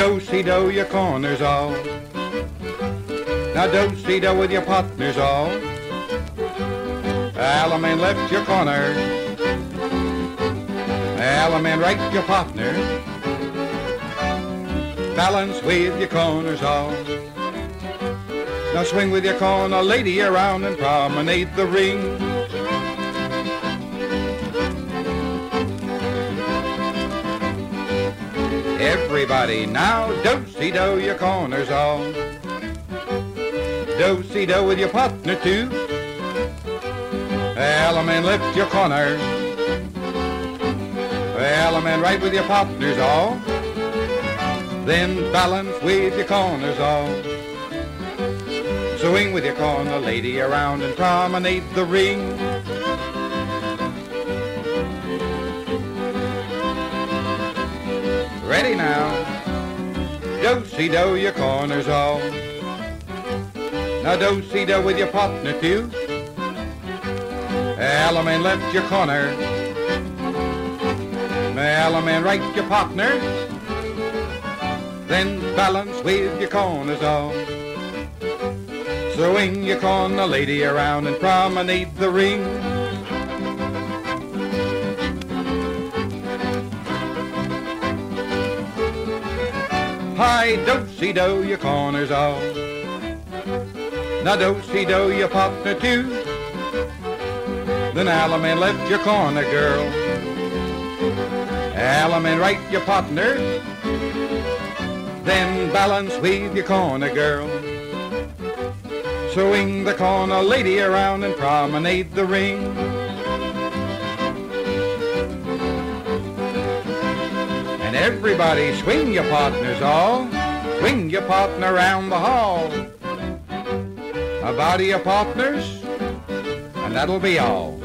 Do-si-do your corners all. Now do-si-do with your partners all. Alaman left your corner. Alaman right your partner. Balance with your corners all. Now swing with your corner lady around and promenade the ring. Everybody now do-si-do your corners all. Do-si-do with your partner too. Alaman left your corner. Alaman right with your partners all. Then balance with your corners all. Swing with your corner lady around and promenade the ring. Ready now. Do-si-do your corners all. Now do-si-do with your partner too. Alaman left your corner. Alaman right your partner. Then balance with your corners all. Swing your corner lady around and promenade the ring. Hi, do-si-do your corners all. Now do-si-do your partner too. Then Alaman left your corner, girl. Alaman right your partner. Then balance with your corner, girl. Swing the corner lady around and promenade the ring. And everybody swing your partners all. Swing your partner around the hall. A body of partners, and that'll be all.